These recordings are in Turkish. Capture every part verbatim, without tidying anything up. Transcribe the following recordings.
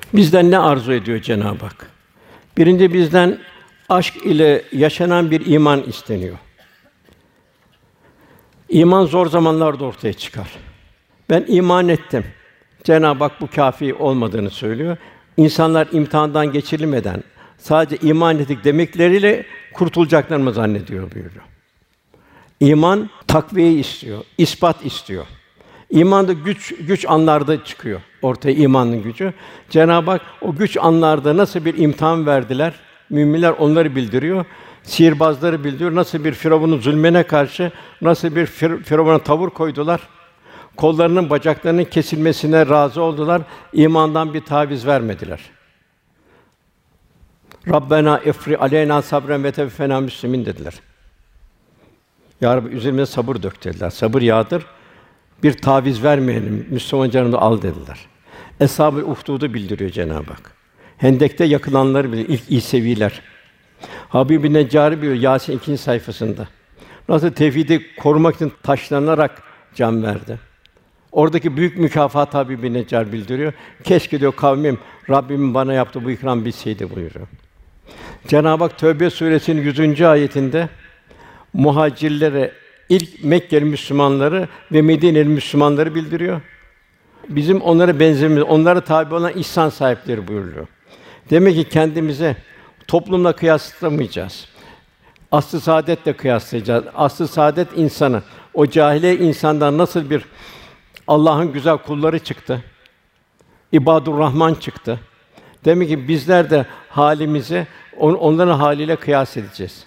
Bizden ne arzu ediyor Cenab-ı Hak? Birinci, bizden aşk ile yaşanan bir iman isteniyor. İman zor zamanlarda ortaya çıkar. Ben iman ettim. Cenab-ı Hak bu kâfi olmadığını söylüyor. İnsanlar imtihandan geçirilmeden sadece iman ettik demekleriyle kurtulacaklarını zannediyor buyuruyor. İman takviyeyi istiyor, ispat istiyor. İman da güç güç anlarda çıkıyor ortaya, imanın gücü. Cenab-ı Hak o güç anlarda nasıl bir imtihan verdiler? Müminler onları bildiriyor. Sihirbazları bildiriyor. Nasıl bir Firavun'un zulmüne karşı nasıl bir fir- Firavun'a tavır koydular? Kollarının, bacaklarının kesilmesine razı oldular. İmandan bir taviz vermediler. Rabbena ifri aleyna sabren ve tevfena müslimin dediler. Ya Rabbi üzerimize sabır dök dediler. Sabır yağdır. Bir taviz vermeyelim. Müslüman canını al dediler. Eshab-ı Uhdud'u bildiriyor Cenab-ı Hak. Hendek'te yakılanları bile ilk İseviler. Habib-i Neccari buyuruyor Yâsin ikinci sayfasında. Nasıl tevhidi korumak için taşlanarak can verdi. Oradaki büyük mükafat Habib-i Neccari bildiriyor. Keşke diyor kavmim Rabbimin bana yaptığı bu ikram bilseydi buyuruyor. Cenab-ı Hak Tevbe suresinin yüzüncü ayetinde muhacirlere, ilk Mekkeli Müslümanları ve Medineli Müslümanları bildiriyor. Bizim onlara benzememiz, onlara tabi olan ihsan sahipleri buyuruyor. Demek ki kendimize toplumla kıyaslamayacağız. Asr-ı saadetle kıyaslayacağız. Asr-ı saadet insanı, o cahiliye insandan nasıl bir Allah'ın güzel kulları çıktı. İbadur Rahman çıktı. Demek ki bizler de halimizi on, onların haliyle kıyas edeceğiz.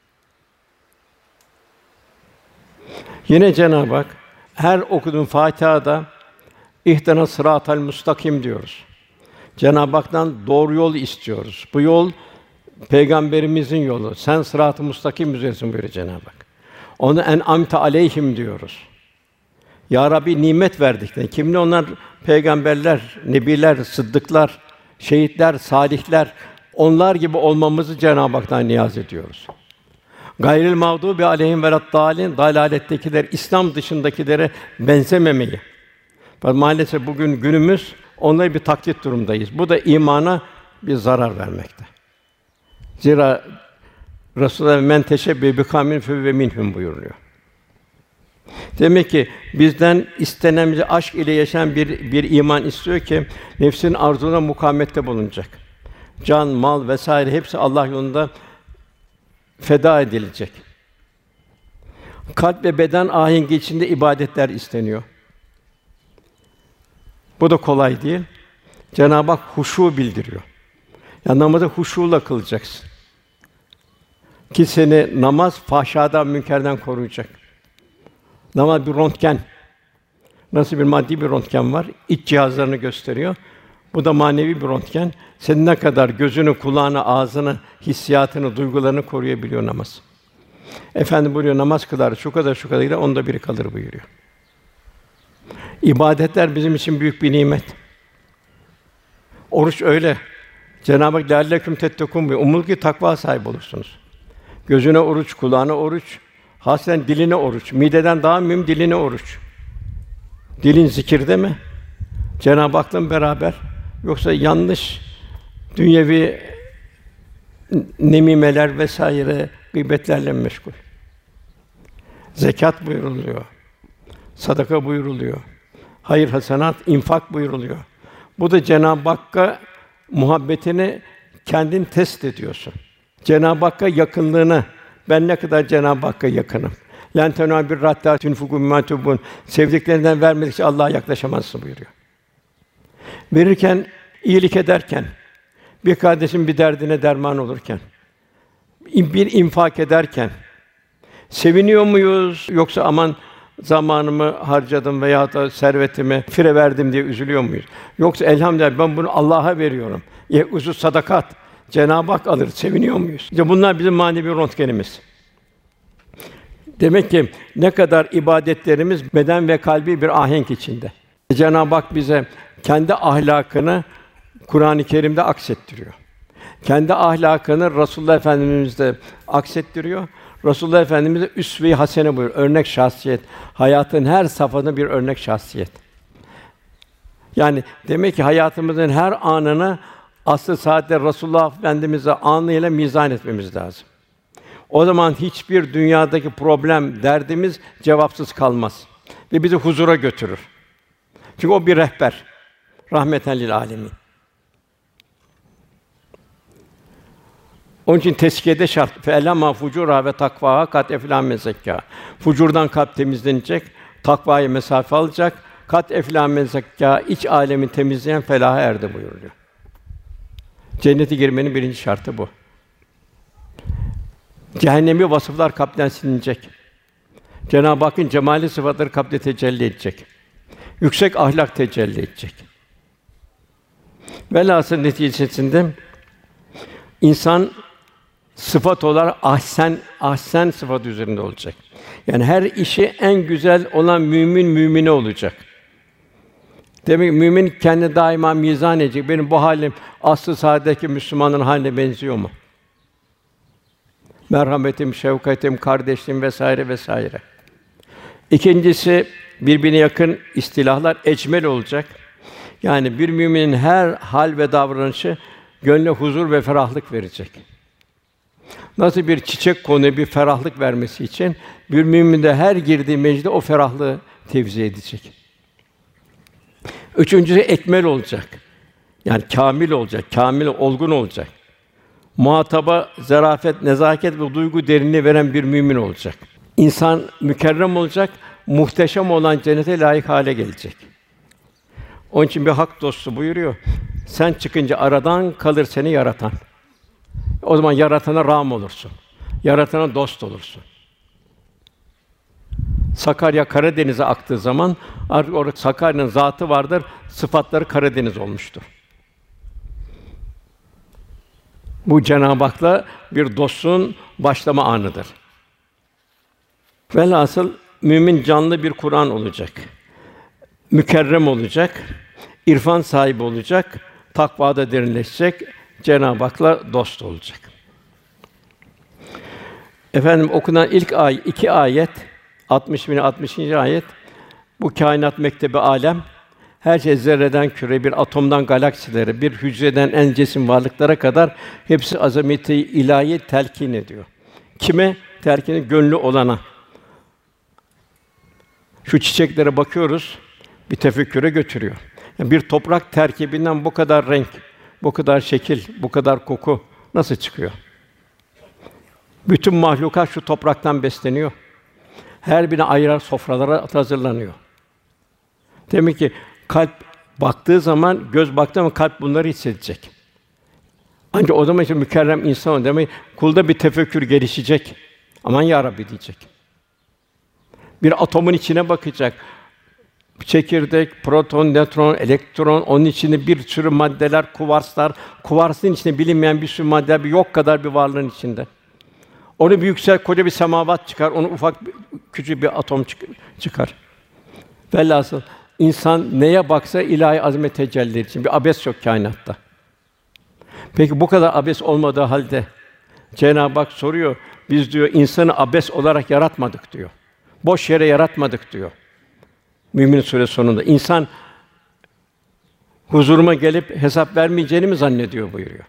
Yine Cenab-ı Hak her okuduğun Fatiha'da İhdina sıratal mustakim diyoruz. Cenab-ı Hak'tan doğru yol istiyoruz. Bu yol Peygamberimizin yolu. Sen sırat-ı mustakim üzeresin buyuruyor Cenab-ı Hak. Onu en'amte aleyhim diyoruz. Ya Rabbi nimet verdik de. Kimle onlar? Peygamberler, nebiler, sıddıklar, şehitler, salihler. Onlar gibi olmamızı Cenab-ı Hak'tan niyaz ediyoruz. Gayril mağdûbi aleyhim veleddâlin, dalalettekiler, İslam dışındakilere benzememeyi. Maalesef bugün günümüz onları bir taklit durumdayız. Bu da imana bir zarar vermekte. Zira Resulullah men teşebbihe bi kavmin fehuve minhum buyuruyor. Demek ki bizden istenen bize aşk ile yaşayan bir bir iman istiyor ki nefsin arzuna mukavemette bulunacak. Can, mal vesaire hepsi Allah yolunda feda edilecek. Kalp ve beden ahengi içinde ibadetler isteniyor. Bu da kolay değil. Cenab-ı Hak huşu bildiriyor. Ya namazı huşuyla kılacaksın. Ki seni namaz fahşadan, münkerden koruyacak. Namaz bir röntgen. Nasıl bir maddi bir röntgen var, iç cihazlarını gösteriyor. Bu da manevi bir röntgen. Senin ne kadar gözünü, kulağını, ağzını, hissiyatını, duygularını koruyabiliyor namaz. Efendim buyuruyor namaz kılar, şu kadar şu kadar gider, onda biri kalır buyuruyor. İbadetler bizim için büyük bir nimet. Oruç öyle. Cenab-ı Hak "Lealleküm tettekûn" buyuruyor. Umulur ki takva sahibi olursunuz. Gözüne oruç, kulağına oruç, hasen diline oruç. Mideden daha mühim diline oruç. Dilin zikirde mi? Cenab-ı Hak'la beraber, yoksa yanlış dünyevi nemimeler vesaire gıybetlerle meşgul. Zekat buyuruluyor. Sadaka buyuruluyor. Hayır hasenat, infak buyuruluyor. Bu da Cenab-ı Hakk'a muhabbetini kendin test ediyorsun. Cenab-ı Hakk'a yakınlığını, ben ne kadar Cenab-ı Hakk'a yakınım. Len tenâ bir hattâ tunfikû mimâ tuhibbûn. Sevdiklerinden vermedikçe Allah'a yaklaşamazsın buyuruyor. Verirken, iyilik ederken, bir kardeşin bir derdine derman olurken, bir infak ederken seviniyor muyuz yoksa aman zamanımı harcadım veya da servetimi fire verdim diye üzülüyor muyuz? Yoksa elhamdülillah ben bunu Allah'a veriyorum. Ye'uzu sadakat. Cenab-ı Hak alır. Seviniyor muyuz? İşte bunlar bizim manevi röntgenimiz. Demek ki ne kadar ibadetlerimiz beden ve kalbi bir ahenk içinde. Cenab-ı Hak bize kendi ahlakını Kur'an-ı Kerim'de aksettiriyor. Kendi ahlakını Resulullah Efendimiz'de aksettiriyor. Resulullah Efendimiz de üsve-i hasene buyuruyor. Örnek şahsiyet. Hayatın her safhasında bir örnek şahsiyet. Yani demek ki hayatımızın her anını asr-ı saadette Resulullah Efendimiz'e anıyla mizan etmemiz lazım. O zaman hiçbir dünyadaki problem, derdimiz cevapsız kalmaz ve bizi huzura götürür. Çünkü o bir rehber. Rahmeten lil âlemin. Onun için tezkiyede şart. Fe'ellemâ fucûrâ ve takvâhâ kad eflâ men zekkâhâ. Fucurdan kalp temizlenecek, takvaya mesafe alacak. Kad eflâ men zekkâhâ, iç âlemi temizleyen felaha erdi buyuruyor. Cennete girmenin birinci şartı bu. Cehennemi vasıflar kalpten silinecek. Cenab-ı Hakk'ın cemali sıfatları kalpte tecelli edecek. Yüksek ahlak tecelli edecek. Velhasıl neticesinde insan sıfat olarak ahsen ahsen sıfat üzerinde olacak. Yani her işi en güzel olan mümin mümine olacak. Demek ki mümin kendi daima mizan edecek. Benim bu halim asr-ı saadetteki Müslümanın haline benziyor mu? Merhametim, şefkatim, kardeşliğim vesaire vesaire. İkincisi birbirine yakın istilahlar ecmel olacak. Yani bir müminin her hal ve davranışı gönle huzur ve ferahlık verecek. Nasıl bir çiçek konuyor bir ferahlık vermesi için bir mümin de her girdiği mecliste o ferahlığı tevzi edecek. Üçüncüsü ekmel olacak. Yani kâmil olacak, kâmil olgun olacak. Muhataba zarafet, nezaket ve duygu derinliği veren bir mümin olacak. İnsan mükerrem olacak, muhteşem olan cennete layık hale gelecek. Onun için bir hak dostu buyuruyor. Sen çıkınca aradan kalır seni yaratan. O zaman yaratana rağm olursun. Yaratana dost olursun. Sakarya Karadeniz'e aktığı zaman artık orada Sakarya'nın zatı vardır, sıfatları Karadeniz olmuştur. Bu Cenab-ı Hak'la bir dostluğun başlama anıdır. Velhasıl mümin canlı bir Kur'an olacak. Mükerrem olacak, irfan sahibi olacak, takvada derinleşecek, Cenab-ı Hak'la dost olacak. Efendim okunan ilk ay iki ayet altmış bin altmışıncı ayet bu kainat mektebi alem her şey zerreden küre, bir atomdan galaksilere, bir hücreden en cesim varlıklara kadar hepsi azameti ilahi telkin ediyor. Kime? Telkini gönlü olana. Şu çiçeklere bakıyoruz, bir tefekküre götürüyor. Yani bir toprak terkibinden bu kadar renk, bu kadar şekil, bu kadar koku nasıl çıkıyor? Bütün mahlukat şu topraktan besleniyor. Her birine ayrı sofralara hazırlanıyor. Demek ki kalp baktığı zaman, göz baktığı zaman kalp bunları hissedecek. Ancak o zaman işte mükerrem insan demek kulda bir tefekkür gelişecek. Aman ya Rabbi diyecek. Bir atomun içine bakacak. Çekirdek, proton, nötron, elektron, onun içinde bir sürü maddeler, kuvarslar, kuvarsın içinde bilinmeyen bir sürü madde, bir yok kadar bir varlığın içinde. Onu bir yüksel, koca bir semavat çıkar, onu ufak, bir, küçük bir atom çıkar. Velhasıl insan neye baksa ilahi azamet tecelli için bir abes yok kainatta. Peki bu kadar abes olmadığı halde Cenab-ı Hak soruyor, biz diyor insanı abes olarak yaratmadık diyor. Boş yere yaratmadık diyor. Mümin Suresi sonunda insan huzuruma gelip hesap vermeyeceğini mi zannediyor buyuruyor.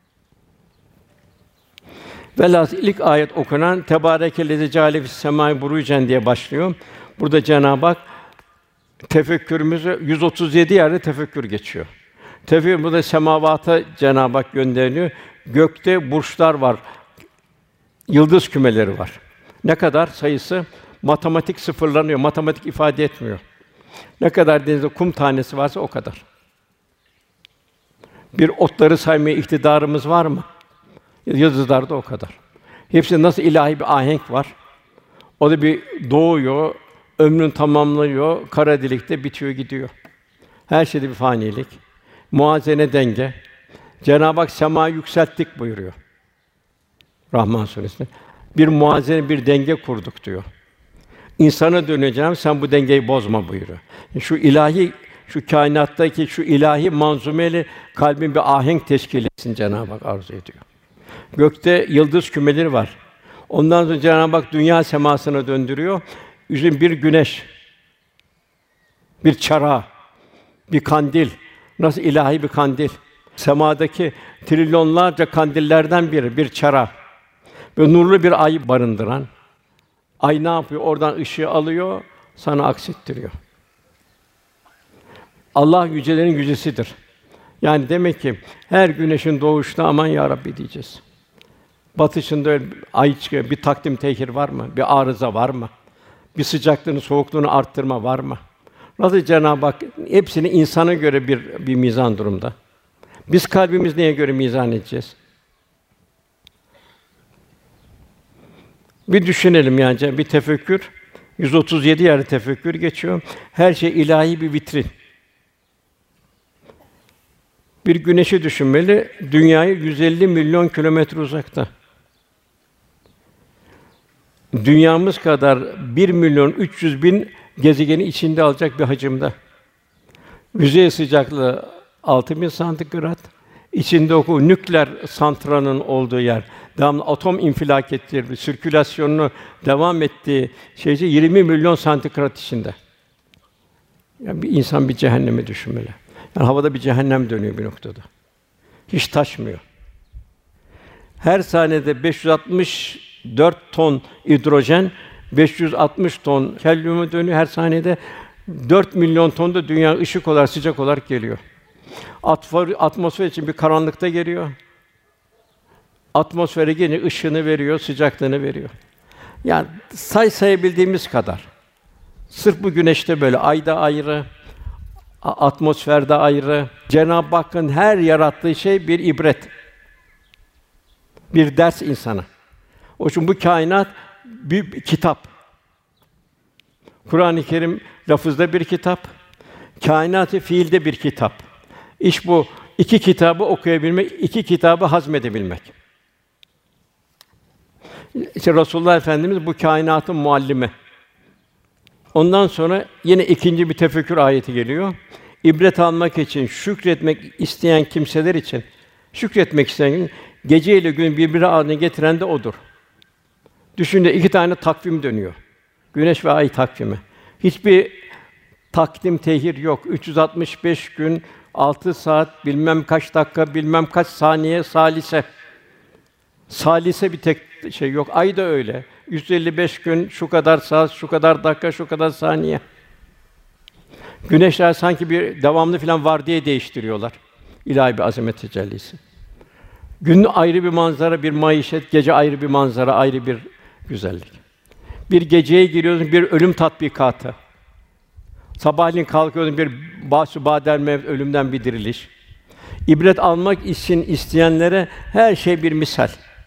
Velhâsıl ilk ayet okunan Tebârekellezî ceale fis semâi burucen diye başlıyor. Burada Cenab-ı Hak tefekkürümüzü yüz otuz yedi yerde tefekkür geçiyor. Tefekkür burada semavata Cenab-ı Hak gönderiliyor. Gökte burçlar var. Yıldız kümeleri var. Ne kadar sayısı? Matematik sıfırlanıyor. Matematik ifade etmiyor. Ne kadar denizde kum tanesi varsa o kadar. Bir otları saymaya iktidarımız var mı? Yıldızlarda o kadar. Hepsi nasıl ilahi bir ahenk var. O da bir doğuyor, ömrünü tamamlıyor, kara delikte bitiyor gidiyor. Her şeyde bir fanilik. Muazene denge. Cenab-ı Hak semayı yükselttik buyuruyor. Rahman Suresi'nde. Bir muazene, bir denge kurduk diyor. İnsana döneceğim, sen bu dengeyi bozma buyuruyor. Şu ilahi, şu kainattaki şu ilahi manzumeyle kalbin bir ahenk teşkil etsin Cenab-ı Hak arzu ediyor. Gökte yıldız kümeleri var. Ondan sonra Cenab-ı Hak dünya semasına döndürüyor. Üzerine bir güneş, bir çara, bir kandil. Nasıl ilahi bir kandil. Semadaki trilyonlarca kandillerden biri, bir çara. Ve nurlu bir ay barındıran. Ay ne yapıyor? Oradan ışığı alıyor, sana aksettiriyor. Allah yücelerin yücesidir. Yani demek ki her güneşin doğuşunda aman ya Rabbi diyeceğiz. Batışında öyle ay çıkıyor, bir takdim tehir var mı? Bir arıza var mı? Bir sıcaklığını, soğukluğunu arttırma var mı? Nasıl Cenab-ı Hak hepsini insana göre bir bir mizan durumda. Biz kalbimiz neye göre mizan edeceğiz? Bir düşünelim yani bir tefekkür. yüz otuz yedi yerde tefekkür geçiyor. Her şey ilahi bir vitrin. Bir güneşi düşünmeli, dünyayı yüz elli milyon kilometre uzakta. Dünyamız kadar bir milyon üç yüz bin gezegeni içinde alacak bir hacimde. Yüzey sıcaklığı altı bin santigrat. İçinde o nükleer santralın olduğu yer, devamlı atom infilak ettiği, sirkülasyonunu devam ettiği şeyce yirmi milyon santigrat içinde. Yani bir insan bir cehennemi düşünmeli. Yani havada bir cehennem dönüyor bir noktada. Hiç taşmıyor. Her saniyede beş yüz altmış dört ton hidrojen, beş yüz altmış ton helyumu dönüyor. Her saniyede dört milyon ton da dünya ışık olarak, sıcak olarak geliyor. Atmosfer için bir karanlıkta geliyor. Atmosfere gelince ışığını veriyor, sıcaklığını veriyor. Yani say sayabildiğimiz kadar. Sırf bu güneşte böyle, ayda ayrı, atmosferde ayrı. Cenab-ı Hakk'ın her yarattığı şey bir ibret. Bir ders insana. O için bu kainat bir, bir kitap. Kur'an-ı Kerim lafızda bir kitap, kainat-ı fiilde bir kitap. İş bu. İki kitabı okuyabilmek, iki kitabı hazmedebilmek. İşte Resulullah Efendimiz bu kainatın muallimi. Ondan sonra yine ikinci bir tefekkür ayeti geliyor. İbret almak için, şükretmek isteyen kimseler için, şükretmek isteyen, gece ile gün birbiri haline getiren de odur. Düşünün iki tane takvim dönüyor. Güneş ve ay takvimi. Hiçbir takdim tehir yok. üç yüz altmış beş gün, altı saat, bilmem kaç dakika, bilmem kaç saniye salise. Salise bir tek şey yok. Ay da öyle. yüz elli beş gün, şu kadar saat, şu kadar dakika, şu kadar saniye. Güneşler sanki bir devamlı filan var diye değiştiriyorlar. İlahi bir azamet tecellisi. Gün ayrı bir manzara, bir maişet, gece ayrı bir manzara, ayrı bir güzellik. Bir geceye giriyorsun, bir ölüm tatbikatı. Sabahleyin kalkıyorsun, bir bâs-ı bâdel mevt, ölümden bir diriliş. İbret almak için isteyenlere her şey bir misal.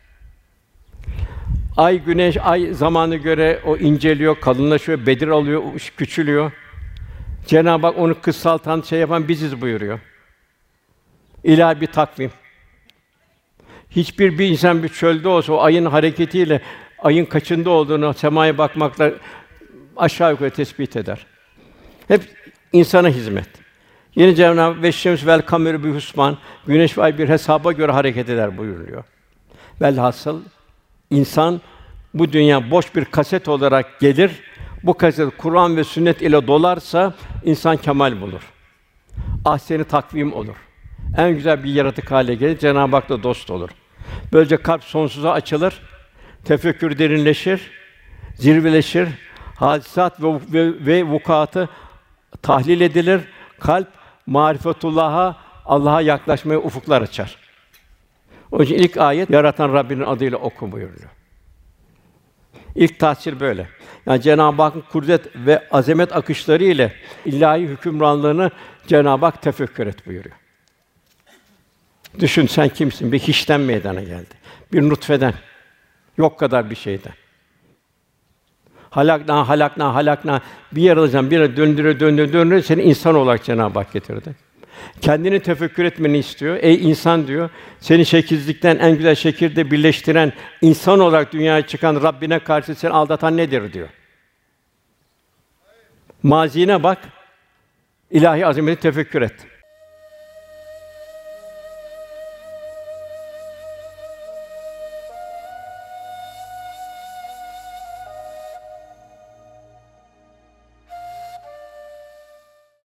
Ay, güneş, ay zamanı göre o inceliyor, kalınlaşıyor, Bedir alıyor, küçülüyor. Cenab-ı Hak onu kısaltan, şey yapan biziz buyuruyor. İlahi bir takvim. Hiçbir bir insan bir çölde olsa o ayın hareketiyle ayın kaçında olduğunu semaya bakmakla aşağı yukarı tespit eder. Hep insana hizmet. Yine Cenab-ı Hak ve şems vel kameru bi husban, güneş ve ay bir hesaba göre hareket eder buyuruluyor. Velhasıl insan bu dünya boş bir kaset olarak gelir. Bu kaset Kur'an ve sünnet ile dolarsa insan kemal bulur. Ahsen-i takvim olur. En güzel bir yaratık hale gelir. Cenab-ı Hak'la dost olur. Böylece kalp sonsuza açılır. Tefekkür derinleşir, zirveleşir. Hadisat ve, ve, ve vukuatı tahlil edilir. Kalp marifetullah'a, Allah'a yaklaşmaya ufuklar açar. Onun için ilk ayet yaratan Rabbinin adıyla oku buyuruyor. İlk tahsil böyle. Yani Cenab-ı Hakk'ın kudret ve azamet akışları ile ilahi hükümranlığını Cenab-ı Hak tefekkür et buyuruyor. Düşün sen kimsin? Bir hiçten meydana geldi. Bir nutfeden, yok kadar bir şeyden. Halakna, halakna, halakna bir yer alacağım, bir yer döndürüyor, döndürüyor, döndürüyor, seni insan olarak Cenab-ı Hak getirdi. Kendini tefekkür etmeni istiyor. Ey insan diyor, seni şekilsizlikten en güzel şekilde birleştiren, insan olarak dünyaya çıkan Rabbine karşı seni aldatan nedir diyor. Mazine bak, ilahi azameti tefekkür et.